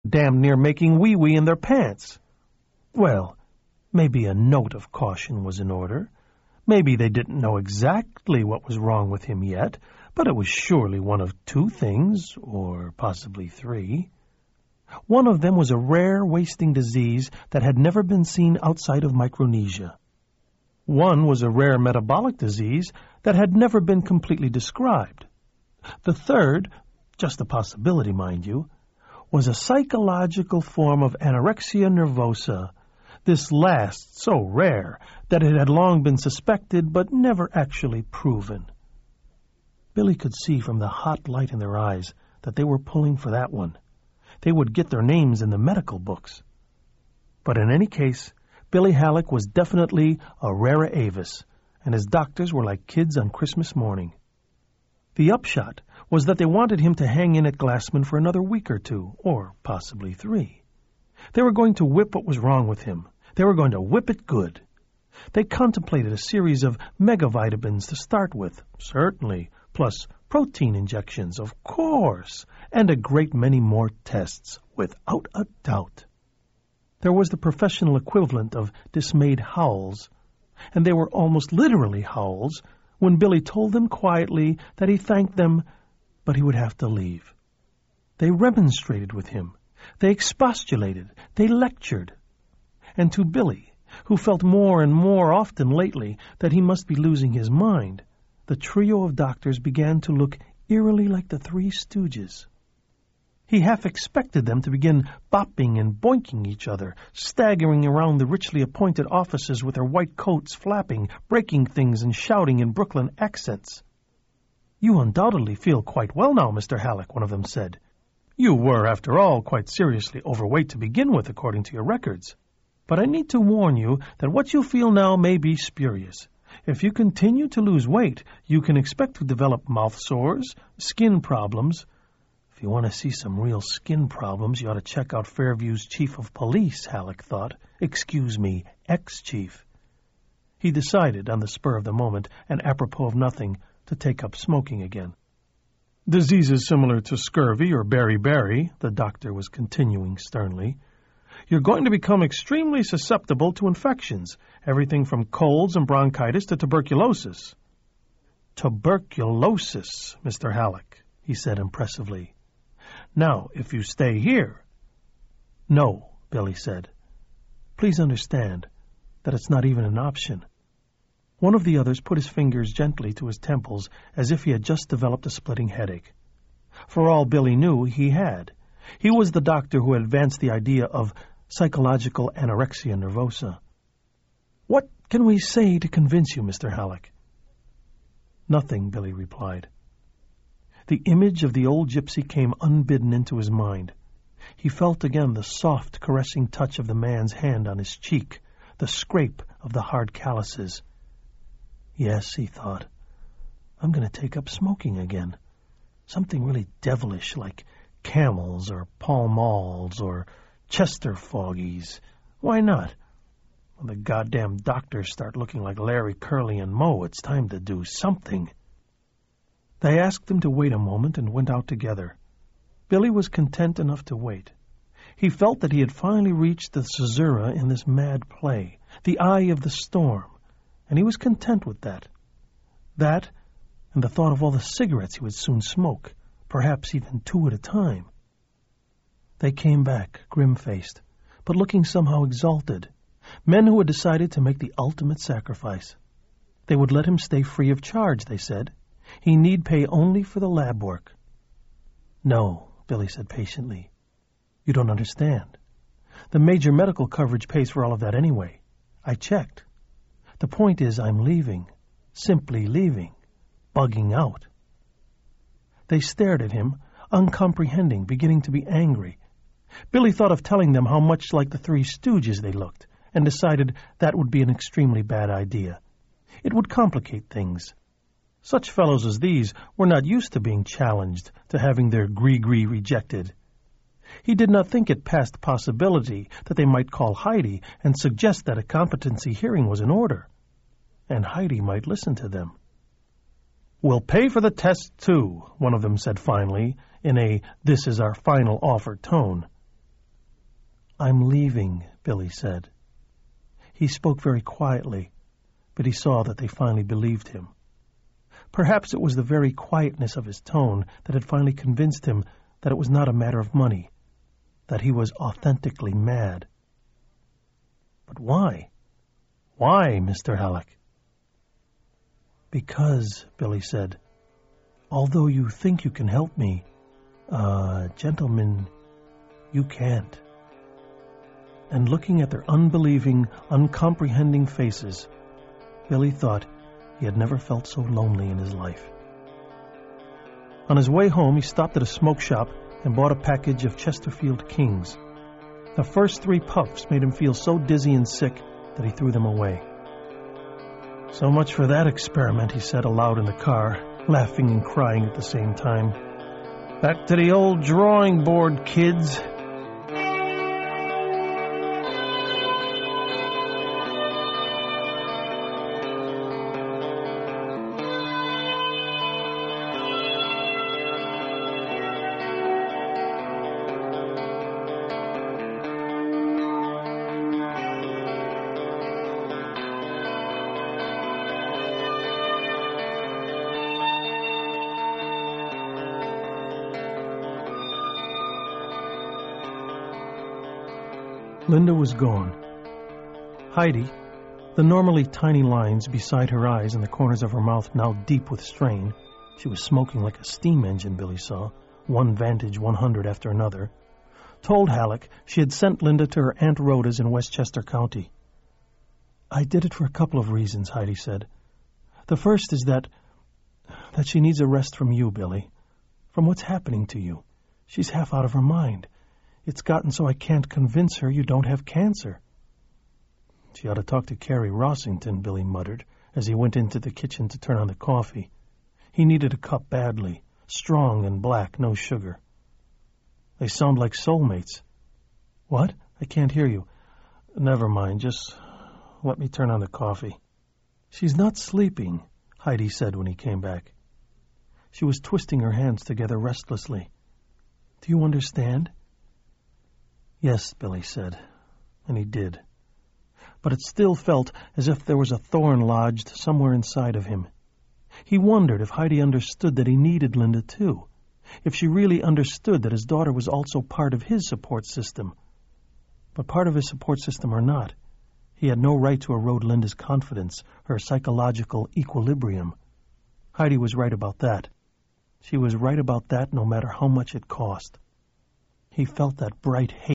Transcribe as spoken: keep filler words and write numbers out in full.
damn near making wee-wee in their pants. Well, maybe a note of caution was in order. Maybe they didn't know exactly what was wrong with him yet, but it was surely one of two things, or possibly three. One of them was a rare wasting disease that had never been seen outside of Micronesia. One was a rare metabolic disease that had never been completely described. The third, just a possibility, mind you, was a psychological form of anorexia nervosa, this last so rare that it had long been suspected but never actually proven. Billy could see from the hot light in their eyes that they were pulling for that one. They would get their names in the medical books. But in any case, Billy Halleck was definitely a rara avis, and his doctors were like kids on Christmas morning. The upshot was that they wanted him to hang in at Glassman for another week or two, or possibly three. They were going to whip what was wrong with him. They were going to whip it good. They contemplated a series of megavitamins to start with, certainly, plus protein injections, of course, and a great many more tests, without a doubt. There was the professional equivalent of dismayed howls, and they were almost literally howls when Billy told them quietly that he thanked them, but he would have to leave. They remonstrated with him. They expostulated. They lectured. And to Billy, who felt more and more often lately that he must be losing his mind, the trio of doctors began to look eerily like the Three Stooges. He half expected them to begin bopping and boinking each other, staggering around the richly appointed offices with their white coats flapping, breaking things and shouting in Brooklyn accents. "You undoubtedly feel quite well now, Mister Halleck," one of them said. "You were, after all, quite seriously overweight to begin with, according to your records. But I need to warn you that what you feel now may be spurious. If you continue to lose weight, you can expect to develop mouth sores, skin problems. If you want to see some real skin problems, you ought to check out Fairview's chief of police," Halleck thought. Excuse me, ex-chief. He decided, on the spur of the moment, and apropos of nothing, to take up smoking again. "Diseases similar to scurvy or beriberi," the doctor was continuing sternly. "You're going to become extremely susceptible to infections, everything from colds and bronchitis to tuberculosis." "Tuberculosis, Mister Halleck," he said impressively. "Now, if you stay here—" "No," Billy said. "Please understand that it's not even an option." One of the others put his fingers gently to his temples as if he had just developed a splitting headache. For all Billy knew, he had. He was the doctor who had advanced the idea of psychological anorexia nervosa. "What can we say to convince you, Mister Halleck?" "Nothing," Billy replied. The image of the old gypsy came unbidden into his mind. He felt again the soft, caressing touch of the man's hand on his cheek, the scrape of the hard calluses. "Yes," he thought, "I'm going to take up smoking again. Something really devilish like Camels or Pall Malls or Chester Foggies. Why not? When the goddamn doctors start looking like Larry, Curly, and Moe, it's time to do something." They asked him to wait a moment and went out together. Billy was content enough to wait. He felt that he had finally reached the caesura in this mad play, the eye of the storm, and he was content with that. That, and the thought of all the cigarettes he would soon smoke, perhaps even two at a time. They came back, grim-faced, but looking somehow exalted, men who had decided to make the ultimate sacrifice. They would let him stay free of charge, they said. He need pay only for the lab work. "No," Billy said patiently. "You don't understand. The major medical coverage pays for all of that anyway. I checked. The point is I'm leaving, simply leaving, bugging out." They stared at him, uncomprehending, beginning to be angry. Billy thought of telling them how much like the Three Stooges they looked, and decided that would be an extremely bad idea. It would complicate things. Such fellows as these were not used to being challenged, to having their gree-gree rejected. He did not think it past possibility that they might call Heidi and suggest that a competency hearing was in order. And Heidi might listen to them. "We'll pay for the test, too," one of them said finally, in a "this is our final offer" tone. "I'm leaving," Billy said. He spoke very quietly, but he saw that they finally believed him. Perhaps it was the very quietness of his tone that had finally convinced him that it was not a matter of money, that he was authentically mad. But why? Why, Mister Halleck? "Because," Billy said, "although you think you can help me, uh, gentlemen, you can't." And looking at their unbelieving, uncomprehending faces, Billy thought he had never felt so lonely in his life. On his way home, he stopped at a smoke shop and bought a package of Chesterfield Kings. The first three puffs made him feel so dizzy and sick that he threw them away. "So much for that experiment," he said aloud in the car, laughing and crying at the same time. "Back to the old drawing board, kids." Linda was gone. Heidi, the normally tiny lines beside her eyes and the corners of her mouth now deep with strain — she was smoking like a steam engine, Billy saw, one Vantage one hundred after another — told Halleck she had sent Linda to her Aunt Rhoda's in Westchester County. "I did it for a couple of reasons," Heidi said. "The first is that that she needs a rest from you, Billy, from what's happening to you. She's half out of her mind. It's gotten so I can't convince her you don't have cancer." "She ought to talk to Carrie Rossington," Billy muttered, as he went into the kitchen to turn on the coffee. He needed a cup badly, strong and black, no sugar. "They sound like soulmates." "What? I can't hear you." "Never mind, just let me turn on the coffee." "She's not sleeping," Heidi said when he came back. She was twisting her hands together restlessly. "Do you understand?" "Yes," Billy said, and he did. But it still felt as if there was a thorn lodged somewhere inside of him. He wondered if Heidi understood that he needed Linda too, if she really understood that his daughter was also part of his support system. But part of his support system or not, he had no right to erode Linda's confidence, her psychological equilibrium. Heidi was right about that. She was right about that no matter how much it cost. He felt that bright hate